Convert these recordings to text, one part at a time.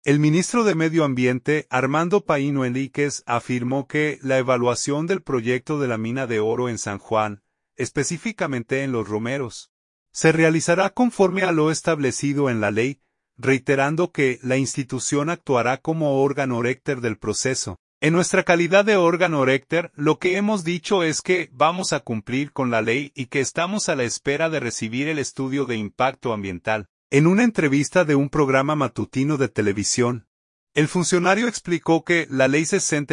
El ministro de Medio Ambiente, Armando Paíno Enríquez, afirmó que la evaluación del proyecto de la mina de oro en San Juan, específicamente en Los Romeros, se realizará conforme a lo establecido en la ley, reiterando que la institución actuará como órgano rector del proceso. En nuestra calidad de órgano rector, lo que hemos dicho es que vamos a cumplir con la ley y que estamos a la espera de recibir el estudio de impacto ambiental. En una entrevista de un programa matutino de televisión, el funcionario explicó que la Ley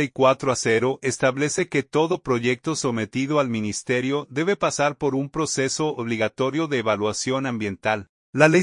64/0 establece que todo proyecto sometido al ministerio debe pasar por un proceso obligatorio de evaluación ambiental. La Ley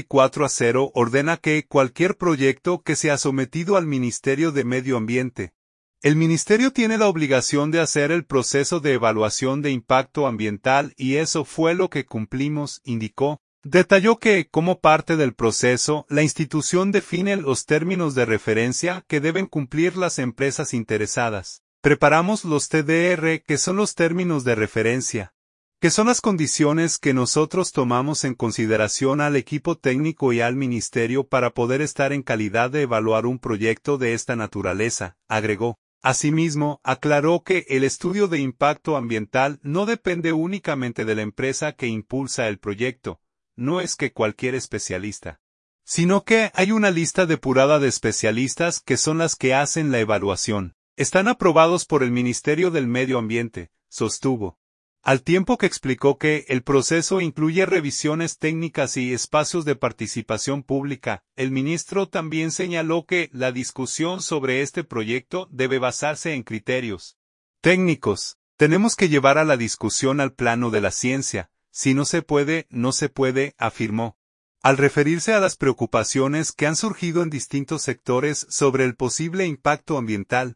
64/0 ordena que cualquier proyecto que sea sometido al Ministerio de Medio Ambiente, el ministerio tiene la obligación de hacer el proceso de evaluación de impacto ambiental y eso fue lo que cumplimos, indicó. Detalló que, como parte del proceso, la institución define los términos de referencia que deben cumplir las empresas interesadas. Preparamos los TDR, que son los términos de referencia, que son las condiciones que nosotros tomamos en consideración al equipo técnico y al ministerio para poder estar en calidad de evaluar un proyecto de esta naturaleza, agregó. Asimismo, aclaró que el estudio de impacto ambiental no depende únicamente de la empresa que impulsa el proyecto. No es que cualquier especialista, sino que hay una lista depurada de especialistas que son las que hacen la evaluación. Están aprobados por el Ministerio del Medio Ambiente, sostuvo. Al tiempo que explicó que el proceso incluye revisiones técnicas y espacios de participación pública, el ministro también señaló que la discusión sobre este proyecto debe basarse en criterios técnicos. Tenemos que llevar a la discusión al plano de la ciencia. Si no se puede, no se puede, afirmó. Al referirse a las preocupaciones que han surgido en distintos sectores sobre el posible impacto ambiental,